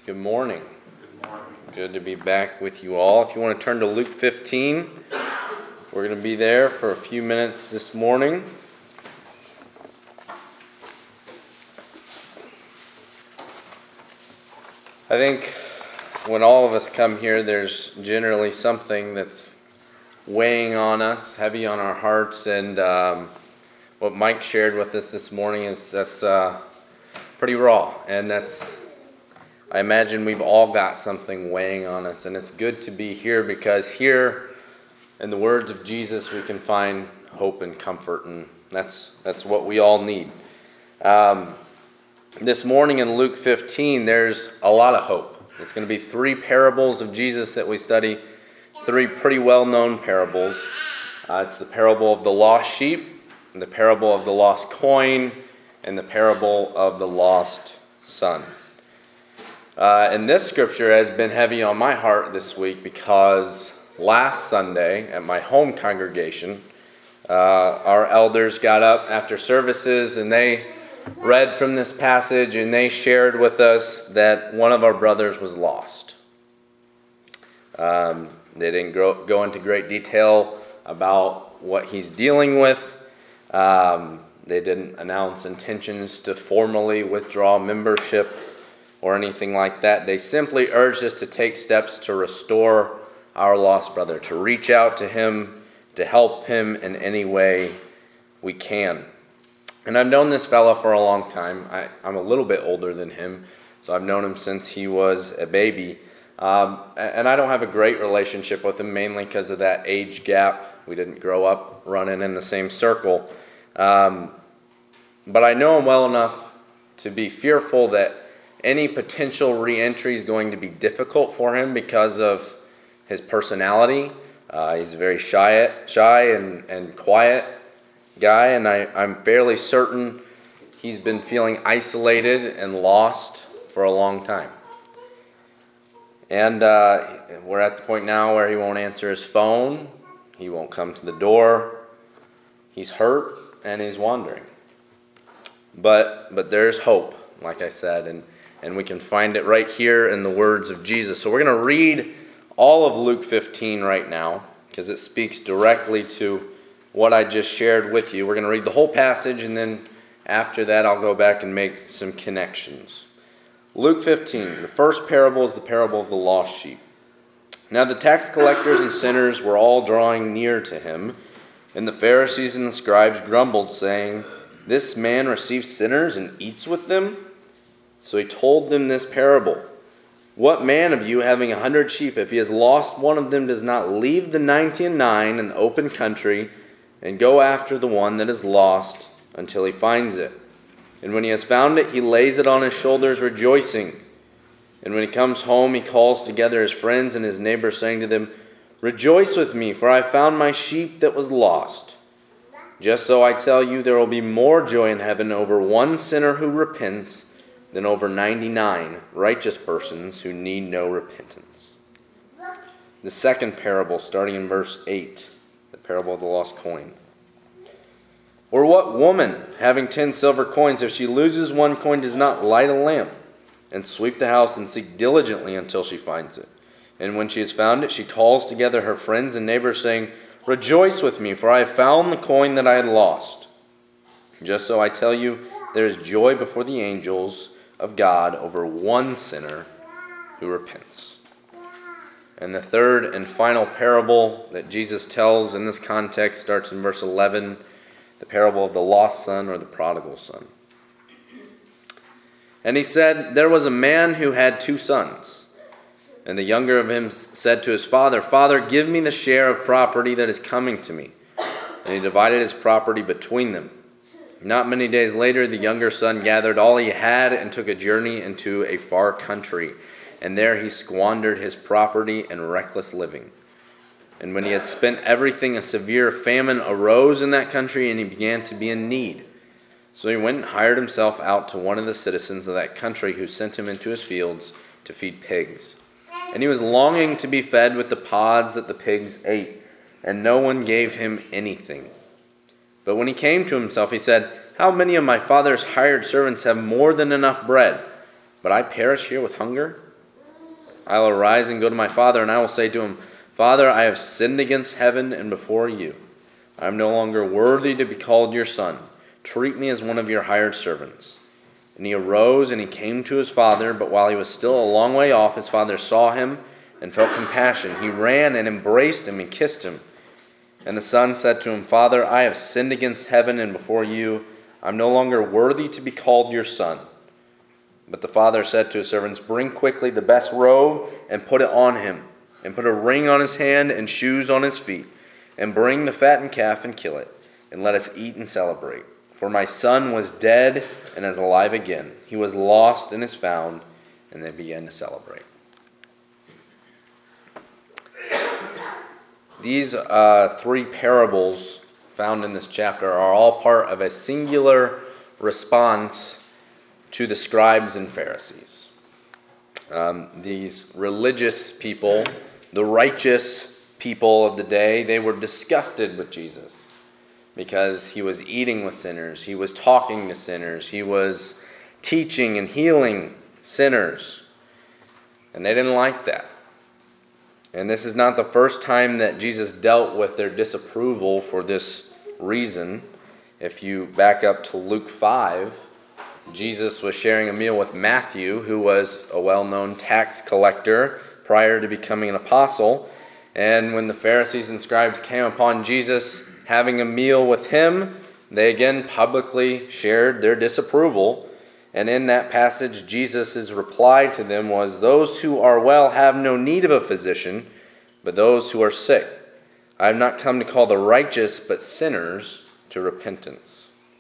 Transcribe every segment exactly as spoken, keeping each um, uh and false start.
Good morning. Good morning. Good to be back with you all. If you want to turn to Luke fifteen, we're going to be there for a few minutes this morning. I think when all of us come here, there's generally something that's weighing on us, heavy on our hearts, and um, what Mike shared with us this morning is that's uh, pretty raw, and that's I imagine we've all got something weighing on us, and it's good to be here because here, in the words of Jesus, we can find hope and comfort, and that's that's what we all need. Um, this morning in Luke fifteen, there's a lot of hope. It's going to be three parables of Jesus that we study, three pretty well-known parables. Uh, it's the parable of the lost sheep, the parable of the lost coin, and the parable of the lost son. Uh, and this scripture has been heavy on my heart this week because last Sunday at my home congregation, uh, our elders got up after services and they read from this passage and they shared with us that one of our brothers was lost. Um, they didn't go, go into great detail about what he's dealing with. Um, they didn't announce intentions to formally withdraw membership or anything like that. They simply urged us to take steps to restore our lost brother, to reach out to him, to help him in any way we can. And I've known this fella for a long time. I, I'm a little bit older than him, so I've known him since he was a baby. Um, and I don't have a great relationship with him, mainly because of that age gap. We didn't grow up running in the same circle. Um, but I know him well enough to be fearful that any potential re-entry is going to be difficult for him because of his personality. Uh, he's a very shy, shy and, and quiet guy, and I, I'm fairly certain he's been feeling isolated and lost for a long time. And uh, we're at the point now where he won't answer his phone, he won't come to the door, he's hurt, and he's wandering. But but there's hope, like I said, and And we can find it right here in the words of Jesus. So we're going to read all of Luke fifteen right now because it speaks directly to what I just shared with you. We're going to read the whole passage, and then after that I'll go back and make some connections. Luke fifteen, the first parable is the parable of the lost sheep. Now the tax collectors and sinners were all drawing near to him, and the Pharisees and the scribes grumbled, saying, "This man receives sinners and eats with them?" So he told them this parable. What man of you, having a hundred sheep, if he has lost one of them, does not leave the ninety and nine in the open country and go after the one that is lost until he finds it? And when he has found it, he lays it on his shoulders, rejoicing. And when he comes home, he calls together his friends and his neighbors, saying to them, "Rejoice with me, for I found my sheep that was lost." Just so I tell you, there will be more joy in heaven over one sinner who repents than over ninety-nine righteous persons who need no repentance. The second parable, starting in verse eight, the parable of the lost coin. Or what woman, having ten silver coins, if she loses one coin, does not light a lamp and sweep the house and seek diligently until she finds it? And when she has found it, she calls together her friends and neighbors, saying, "Rejoice with me, for I have found the coin that I had lost." Just so I tell you, there is joy before the angels of God over one sinner who repents. And the third and final parable that Jesus tells in this context starts in verse eleven, the parable of the lost son or the prodigal son. And he said, "There was a man who had two sons. And the younger of him said to his father, 'Father, give me the share of property that is coming to me.' And he divided his property between them. Not many days later, the younger son gathered all he had and took a journey into a far country. And there he squandered his property in reckless living. And when he had spent everything, a severe famine arose in that country, and he began to be in need. So he went and hired himself out to one of the citizens of that country, who sent him into his fields to feed pigs. And he was longing to be fed with the pods that the pigs ate, and no one gave him anything. But when he came to himself, he said, 'How many of my father's hired servants have more than enough bread, but I perish here with hunger?' I will arise and go to my father, and I will say to him, Father, I have sinned against heaven and before you. I am no longer worthy to be called your son. Treat me as one of your hired servants. And he arose and he came to his father, but while he was still a long way off, his father saw him and felt compassion. He ran and embraced him and kissed him. And the son said to him, Father, I have sinned against heaven and before you. I am no longer worthy to be called your son. But the father said to his servants, Bring quickly the best robe and put it on him, and put a ring on his hand and shoes on his feet, and bring the fattened calf and kill it, and let us eat and celebrate. For my son was dead and is alive again. He was lost and is found. And they began to celebrate. These uh, three parables found in this chapter are all part of a singular response to the scribes and Pharisees. Um, these religious people, the righteous people of the day, they were disgusted with Jesus because he was eating with sinners, he was talking to sinners, he was teaching and healing sinners, and they didn't like that. And this is not the first time that Jesus dealt with their disapproval for this reason. If you back up to Luke five, Jesus was sharing a meal with Matthew, who was a well-known tax collector prior to becoming an apostle. And when the Pharisees and scribes came upon Jesus having a meal with him, they again publicly shared their disapproval. And in that passage, Jesus' reply to them was, Those who are well have no need of a physician, but those who are sick. I have not come to call the righteous, but sinners to repentance.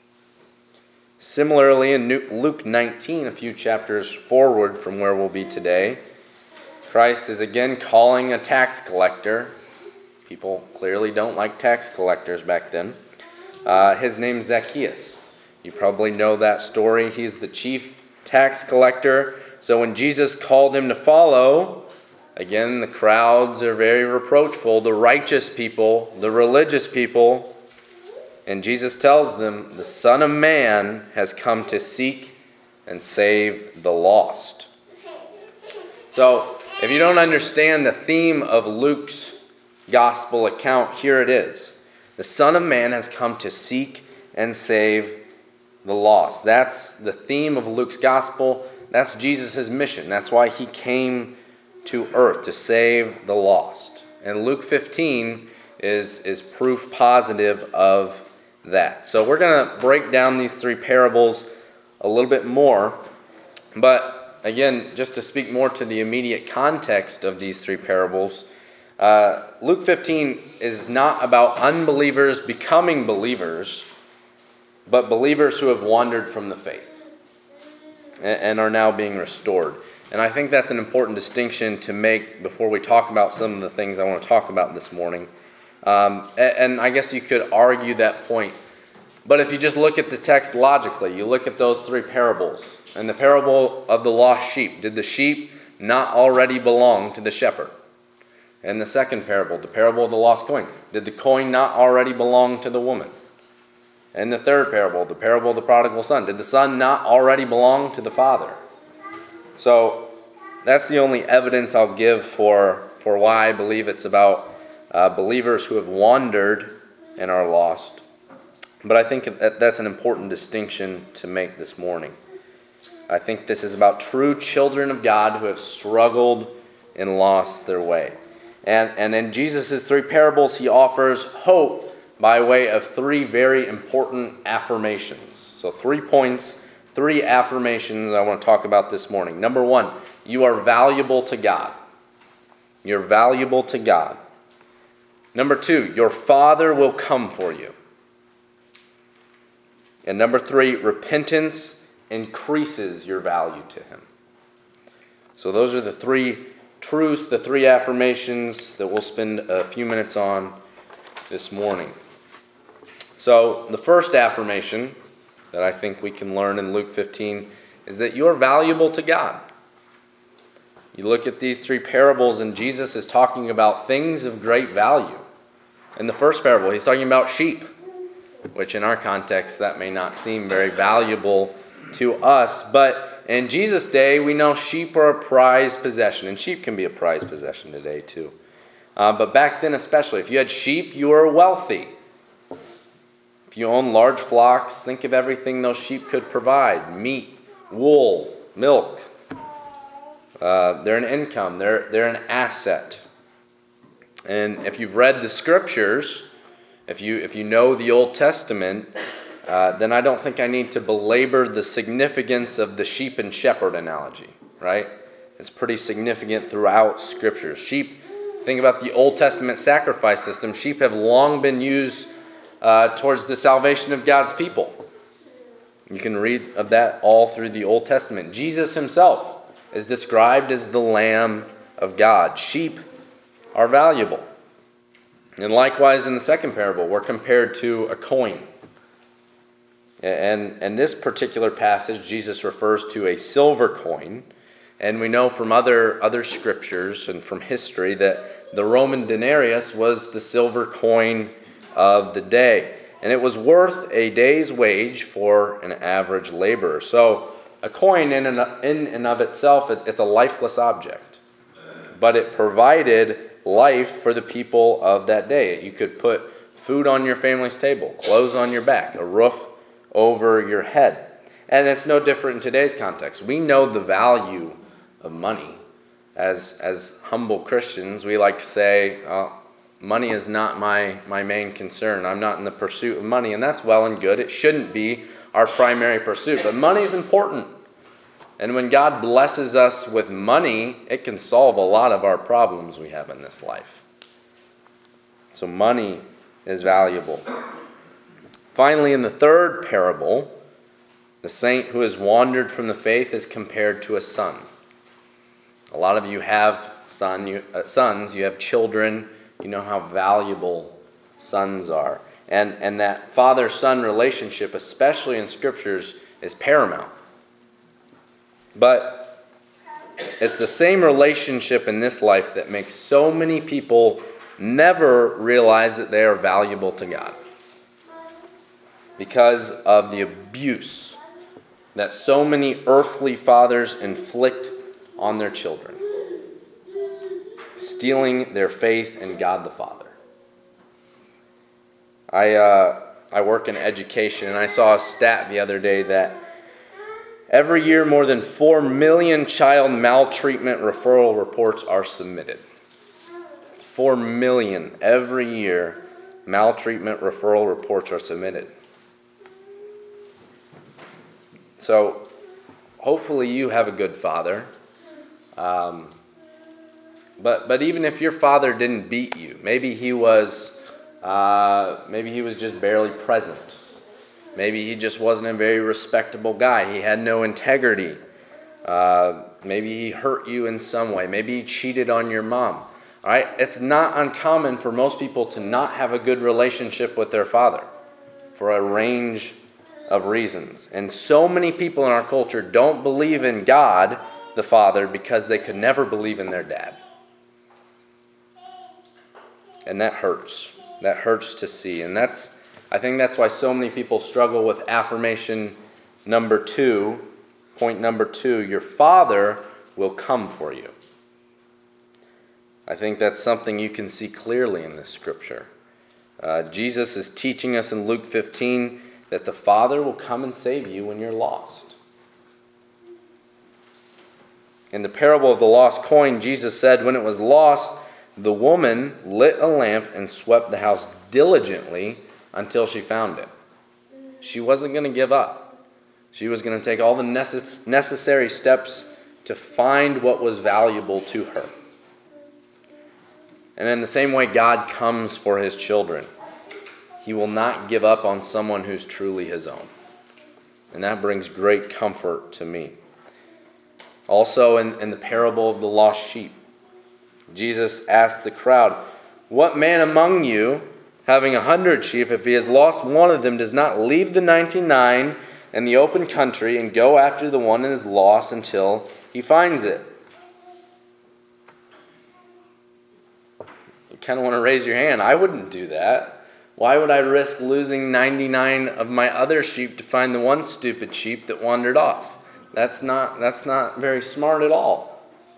Similarly, in Luke nineteen, a few chapters forward from where we'll be today, Christ is again calling a tax collector. People clearly don't like tax collectors back then. Uh, his name's Zacchaeus. You probably know that story. He's the chief tax collector. So when Jesus called him to follow, again, the crowds are very reproachful. The righteous people, the religious people. And Jesus tells them, the Son of Man has come to seek and save the lost. So, if you don't understand the theme of Luke's gospel account, here it is. The Son of Man has come to seek and save the lost. That's the theme of Luke's gospel. That's Jesus' mission. That's why he came to earth, to save the lost. And Luke fifteen is, is proof positive of that. So we're going to break down these three parables a little bit more. But again, just to speak more to the immediate context of these three parables, uh, Luke fifteen is not about unbelievers becoming believers, but believers who have wandered from the faith and, and are now being restored. And I think that's an important distinction to make before we talk about some of the things I want to talk about this morning. Um, and I guess you could argue that point. But if you just look at the text logically, you look at those three parables. And the parable of the lost sheep. Did the sheep not already belong to the shepherd? And the second parable, the parable of the lost coin. Did the coin not already belong to the woman? And the third parable, the parable of the prodigal son. Did the son not already belong to the father? So that's the only evidence I'll give for, for why I believe it's about Uh, believers who have wandered and are lost. But I think that that's an important distinction to make this morning. I think this is about true children of God who have struggled and lost their way. And, and in Jesus' three parables, he offers hope by way of three very important affirmations. So three points, three affirmations I want to talk about this morning. Number one, you are valuable to God. You're valuable to God. Number two, your Father will come for you. And number three, repentance increases your value to him. So those are the three truths, the three affirmations that we'll spend a few minutes on this morning. So the first affirmation that I think we can learn in Luke fifteen is that you are valuable to God. You look at these three parables and Jesus is talking about things of great value. In the first parable, he's talking about sheep, which in our context, that may not seem very valuable to us. But in Jesus' day, we know sheep are a prized possession, and sheep can be a prized possession today too. Uh, but back then especially, if you had sheep, you were wealthy. If you own large flocks, think of everything those sheep could provide: meat, wool, milk. Uh, they're an income. They're, they're an asset. And if you've read the scriptures, if you, if you know the Old Testament, uh, then I don't think I need to belabor the significance of the sheep and shepherd analogy, right? It's pretty significant throughout scriptures. Sheep, think about the Old Testament sacrifice system. Sheep have long been used uh, towards the salvation of God's people. You can read of that all through the Old Testament. Jesus himself is described as the Lamb of God. Sheep are valuable. And likewise in the second parable, we're compared to a coin. And in this particular passage, Jesus refers to a silver coin. And we know from other, other scriptures and from history that the Roman denarius was the silver coin of the day. And it was worth a day's wage for an average laborer. So a coin in and, in and of itself, it, it's a lifeless object. But it provided life for the people of that day. You could put food on your family's table, clothes on your back, a roof over your head. And it's no different in today's context. We know the value of money. As, as humble Christians, we like to say, oh, money is not my, my main concern. I'm not in the pursuit of money. And that's well and good. It shouldn't be our primary pursuit. But money is important. And when God blesses us with money, it can solve a lot of our problems we have in this life. So money is valuable. Finally, in the third parable, the saint who has wandered from the faith is compared to a son. A lot of you have son, you, uh, sons, you have children, you know how valuable sons are. And, and that father-son relationship, especially in scriptures, is paramount. But it's the same relationship in this life that makes so many people never realize that they are valuable to God. Because of the abuse that so many earthly fathers inflict on their children. Stealing their faith in God the Father. I, uh, I work in education, and I saw a stat the other day that every year, more than four million child maltreatment referral reports are submitted. four million every year maltreatment referral reports are submitted. So, hopefully you have a good father. Um, but but even if your father didn't beat you, maybe he was uh, maybe he was just barely present. Maybe he just wasn't a very respectable guy. He had no integrity. Uh, maybe he hurt you in some way. Maybe he cheated on your mom. All right? It's not uncommon for most people to not have a good relationship with their father for a range of reasons. And so many people in our culture don't believe in God, the Father, because they could never believe in their dad. And that hurts. That hurts to see. And that's I think that's why so many people struggle with affirmation number two, point number two, your Father will come for you. I think that's something you can see clearly in this scripture. Uh, Jesus is teaching us in Luke fifteen that the Father will come and save you when you're lost. In the parable of the lost coin, Jesus said when it was lost, the woman lit a lamp and swept the house diligently until she found it. She wasn't going to give up. She was going to take all the necess- necessary steps to find what was valuable to her. And in the same way, God comes for his children. He will not give up on someone who's truly his own. And that brings great comfort to me. Also, in, in the parable of the lost sheep, Jesus asked the crowd, "What man among you, having a hundred sheep, if he has lost one of them, does not leave the ninety-nine in the open country and go after the one that is lost until he finds it?" You kind of want to raise your hand. I wouldn't do that. Why would I risk losing ninety-nine of my other sheep to find the one stupid sheep that wandered off? That's not, that's not very smart at all.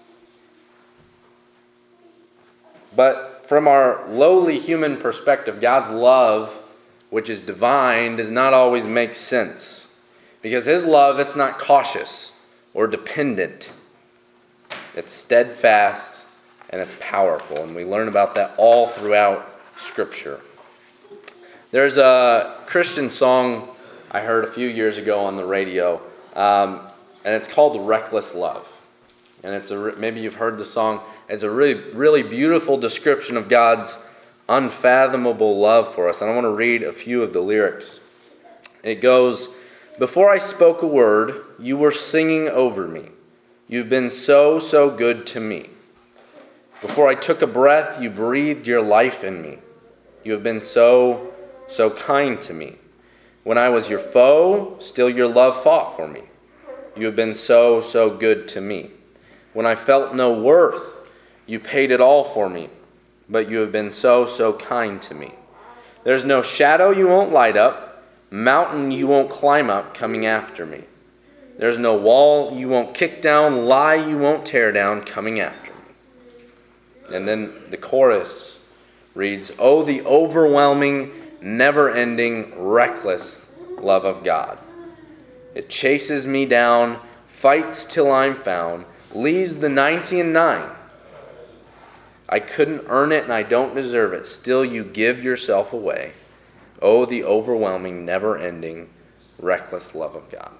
But from our lowly human perspective, God's love, which is divine, does not always make sense. Because His love, it's not cautious or dependent. It's steadfast and it's powerful. And we learn about that all throughout Scripture. There's a Christian song I heard a few years ago on the radio, um, and it's called Reckless Love. And it's a, maybe you've heard the song. It's a really, really beautiful description of God's unfathomable love for us. And I want to read a few of the lyrics. It goes, "Before I spoke a word, you were singing over me. You've been so, so good to me. Before I took a breath, you breathed your life in me. You have been so, so kind to me. When I was your foe, still your love fought for me. You have been so, so good to me. When I felt no worth, you paid it all for me. But you have been so, so kind to me. There's no shadow you won't light up, mountain you won't climb up coming after me. There's no wall you won't kick down, lie you won't tear down coming after me." And then the chorus reads, "Oh, the overwhelming, never-ending, reckless love of God. It chases me down, fights till I'm found, leaves the ninety and nine. I couldn't earn it and I don't deserve it. Still you give yourself away. Oh, the overwhelming, never-ending, reckless love of God."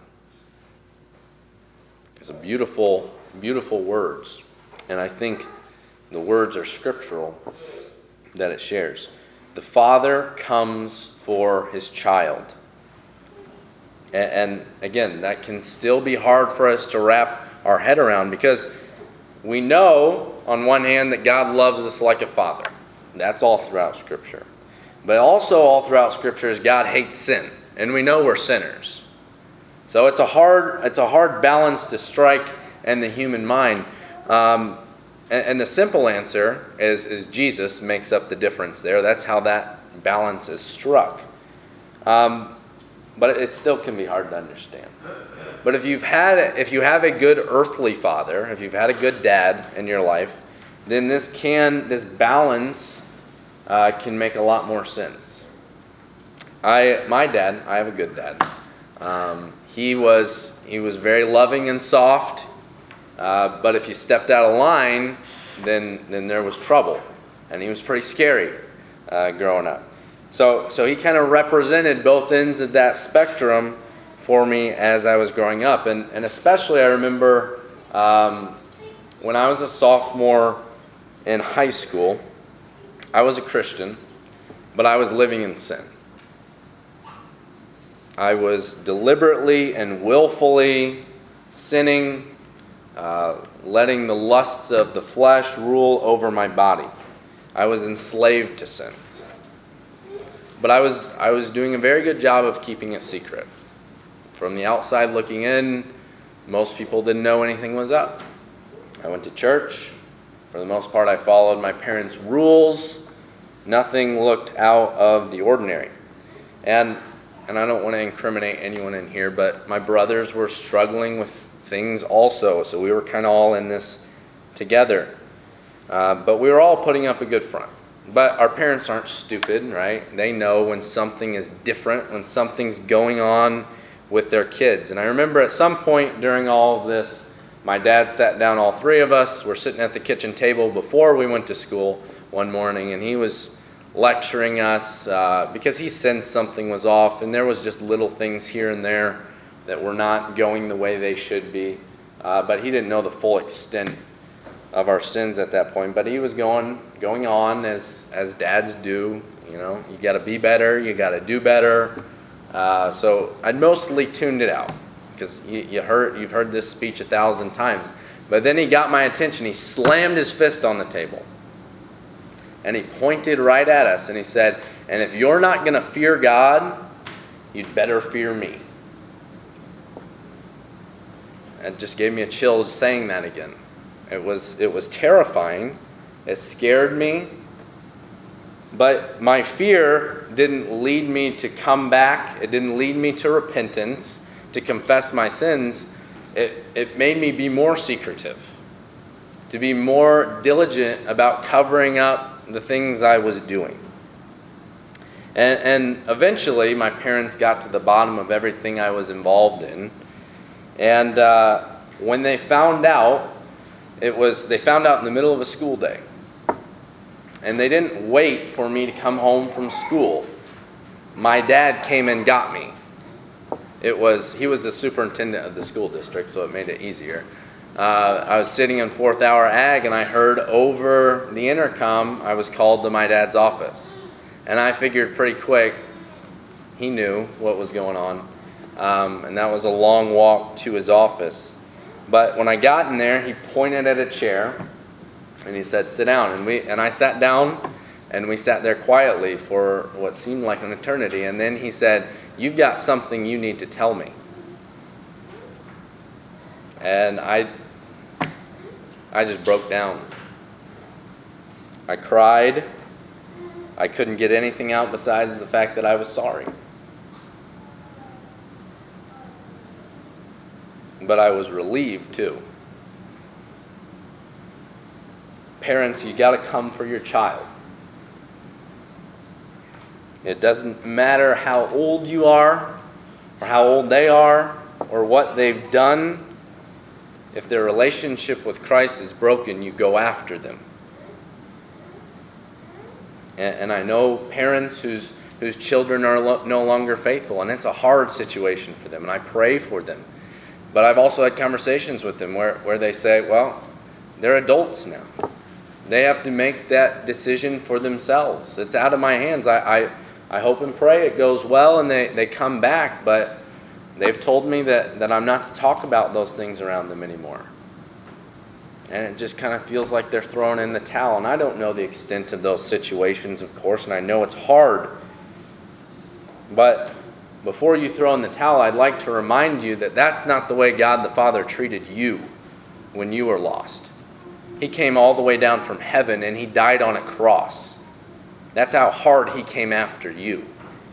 It's a beautiful, beautiful words. And I think the words are scriptural that it shares. The Father comes for His child. And, and again, that can still be hard for us to wrap our head around, because we know on one hand that God loves us like a father. That's all throughout Scripture. But also all throughout Scripture is God hates sin. And we know we're sinners. So it's a hard it's a hard balance to strike in the human mind. Um, and, and the simple answer is, is Jesus makes up the difference there. That's how that balance is struck. Um, but it still can be hard to understand. But if you've had if you have a good earthly father, if you've had a good dad in your life, then this can this balance uh, can make a lot more sense. I my dad, I have a good dad. Um, he was he was very loving and soft, uh, but if you stepped out of line, then then there was trouble, and he was pretty scary uh, growing up. So so he kind of represented both ends of that spectrum for me as I was growing up, and and especially I remember um, when I was a sophomore in high school. I was a Christian, but I was living in sin. I was deliberately and willfully sinning, uh, letting the lusts of the flesh rule over my body. I was enslaved to sin. But I was I was doing a very good job of keeping it secret. From the outside looking in, most people didn't know anything was up. I went to church. For the most part, I followed my parents' rules. Nothing looked out of the ordinary. And and I don't want to incriminate anyone in here, but my brothers were struggling with things also, so we were kind of all in this together. Uh, but we were all putting up a good front. But our parents aren't stupid, right? They know when something is different, when something's going on with their kids. And I remember at some point during all of this, my dad sat down, all three of us were sitting at the kitchen table before we went to school one morning, and he was lecturing us uh, because he sensed something was off, and there was just little things here and there that were not going the way they should be. Uh, but he didn't know the full extent of our sins at that point. But he was going going on as as dads do. You know, you got to be better, you got to do better. Uh, so I mostly tuned it out because you, you heard you've heard this speech a thousand times. But then he got my attention. He slammed his fist on the table. And he pointed right at us and he said, "And if you're not going to fear God, you'd better fear me." It just gave me a chill just saying that again. It was it was terrifying. It scared me. But my fear didn't lead me to come back. It didn't lead me to repentance, to confess my sins. it, it made me be more secretive, to be more diligent about covering up the things I was doing. And, and eventually, my parents got to the bottom of everything I was involved in. And uh, when they found out, it was they found out in the middle of a school day. And they didn't wait for me to come home from school. My dad came and got me. It was he was the superintendent of the school district, so it made it easier. Uh, I was sitting in fourth hour ag, and I heard over the intercom I was called to my dad's office. And I figured pretty quick he knew what was going on. Um, and that was a long walk to his office. But when I got in there, he pointed at a chair, and he said, "Sit down." And we and I sat down, and we sat there quietly for what seemed like an eternity. And then he said, "You've got something you need to tell me." And I, I just broke down. I cried. I couldn't get anything out besides the fact that I was sorry. But I was relieved too. Parents, you got to come for your child. It doesn't matter how old you are, or how old they are, or what they've done. If their relationship with Christ is broken, you go after them. And, and I know parents whose whose children are lo- no longer faithful, and it's a hard situation for them, and I pray for them. But I've also had conversations with them where, where they say, well, they're adults now. They have to make that decision for themselves. It's out of my hands. I, I, I hope and pray it goes well and they, they come back, but they've told me that, that I'm not to talk about those things around them anymore. And it just kind of feels like they're throwing in the towel. And I don't know the extent of those situations, of course, and I know it's hard. But before you throw in the towel, I'd like to remind you that that's not the way God the Father treated you when you were lost. He came all the way down from heaven and he died on a cross. That's how hard he came after you.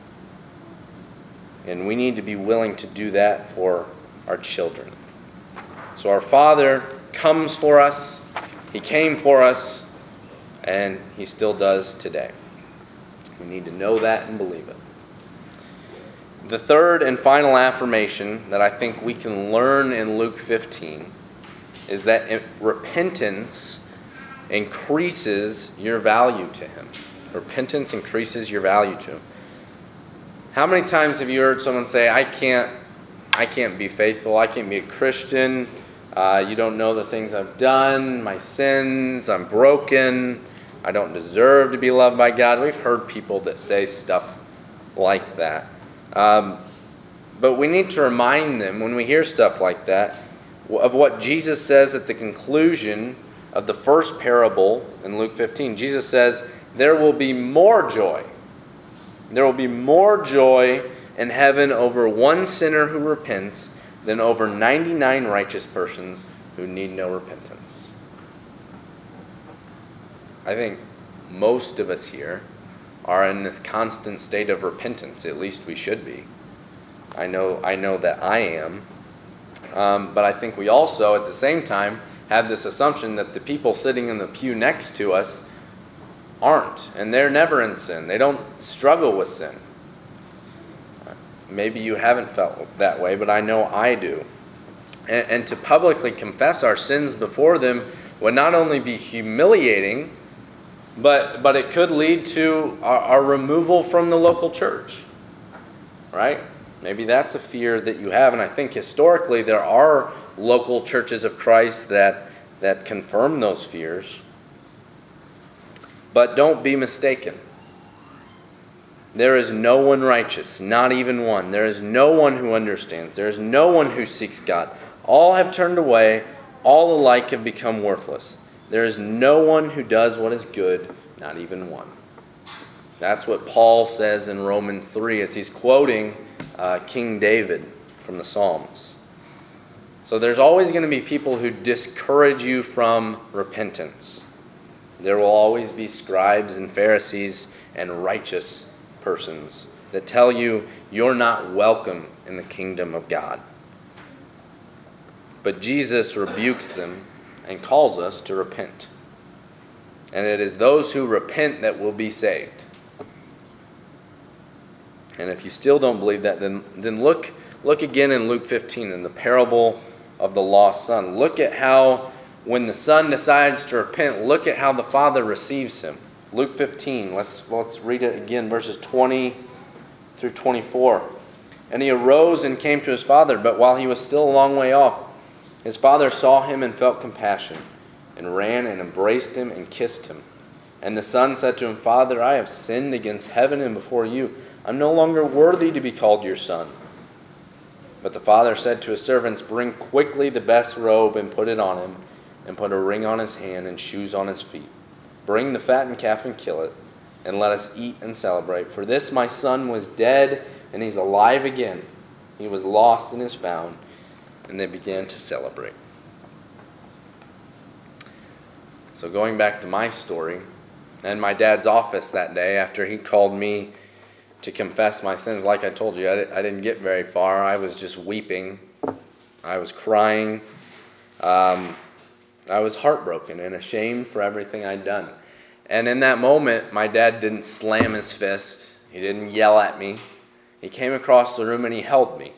And we need to be willing to do that for our children. So our Father comes for us. He came for us. And he still does today. We need to know that and believe it. The third and final affirmation that I think we can learn in Luke fifteen is that repentance increases your value to him. Repentance increases your value to him. How many times have you heard someone say, I can't, I can't be faithful, I can't be a Christian, uh, you don't know the things I've done, my sins, I'm broken, I don't deserve to be loved by God. We've heard people that say stuff like that. Um, but we need to remind them when we hear stuff like that of what Jesus says at the conclusion of the first parable in Luke fifteen. Jesus says, there will be more joy. There will be more joy in heaven over one sinner who repents than over ninety-nine righteous persons who need no repentance. I think most of us here are in this constant state of repentance. At least we should be. I know I know that I am. Um, but I think we also, at the same time, have this assumption that the people sitting in the pew next to us aren't. And they're never in sin. They don't struggle with sin. Maybe you haven't felt that way, but I know I do. And, and to publicly confess our sins before them would not only be humiliating, But but it could lead to our, our removal from the local church, right? Maybe that's a fear that you have, and I think historically there are local churches of Christ that that confirm those fears. But don't be mistaken. There is no one righteous, not even one. There is no one who understands. There is no one who seeks God. All have turned away. All alike have become worthless. There is no one who does what is good, not even one. That's what Paul says in Romans three as he's quoting uh, King David from the Psalms. So there's always going to be people who discourage you from repentance. There will always be scribes and Pharisees and righteous persons that tell you you're not welcome in the kingdom of God. But Jesus rebukes them and calls us to repent. And it is those who repent that will be saved. And if you still don't believe that, then, then look, look again in Luke fifteen in the parable of the lost son. Look at how when the son decides to repent, look at how the father receives him. Luke fifteen, let's, let's read it again, verses twenty through twenty-four. And he arose and came to his father, but while he was still a long way off, his father saw him and felt compassion, and ran and embraced him and kissed him. And the son said to him, Father, I have sinned against heaven and before you. I'm no longer worthy to be called your son. But the father said to his servants, Bring quickly the best robe and put it on him, and put a ring on his hand and shoes on his feet. Bring the fattened calf and kill it, and let us eat and celebrate. For this my son was dead, and he's alive again. He was lost and is found. And they began to celebrate. So going back to my story, and my dad's office that day after he called me to confess my sins, like I told you, I, I didn't get very far. I was just weeping. I was crying. Um, I was heartbroken and ashamed for everything I'd done. And in that moment, my dad didn't slam his fist. He didn't yell at me. He came across the room and he held me.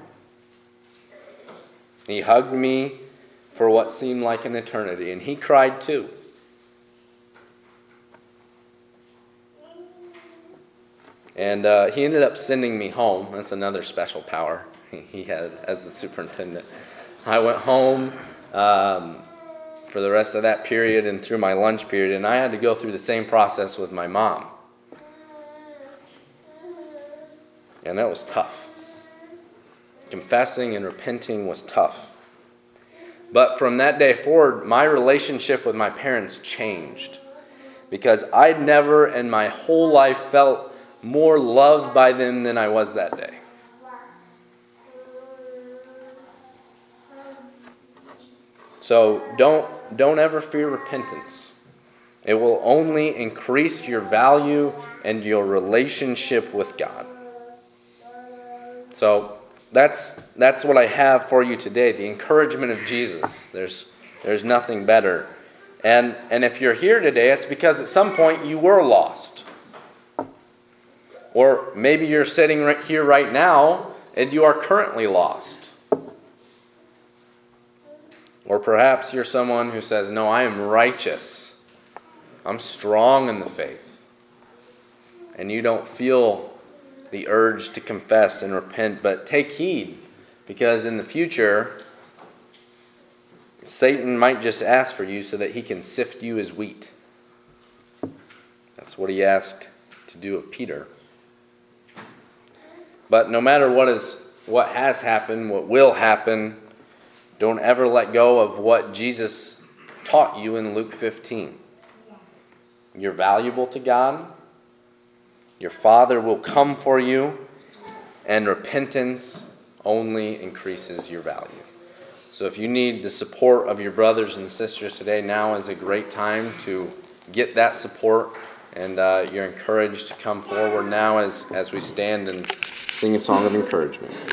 He hugged me for what seemed like an eternity, and he cried too. And uh, he ended up sending me home. That's another special power he had as the superintendent. I went home um, for the rest of that period and through my lunch period, and I had to go through the same process with my mom. And that was tough. Confessing and repenting was tough. But from that day forward, my relationship with my parents changed. Because I'd never in my whole life felt more loved by them than I was that day. So don't, don't ever fear repentance. It will only increase your value and your relationship with God. So That's that's what I have for you today, the encouragement of Jesus. There's there's nothing better. And and if you're here today, it's because at some point you were lost. Or maybe you're sitting right here right now and you are currently lost. Or perhaps you're someone who says, no, I am righteous. I'm strong in the faith. And you don't feel the urge to confess and repent, but take heed, because in the future, Satan might just ask for you so that he can sift you as wheat. That's what he asked to do of Peter. But no matter what is what has happened, what will happen, don't ever let go of what Jesus taught you in Luke fifteen. You're valuable to God. Your Father will come for you, and repentance only increases your value. So if you need the support of your brothers and sisters today, now is a great time to get that support, and uh, you're encouraged to come forward now as, as we stand and sing a song of encouragement.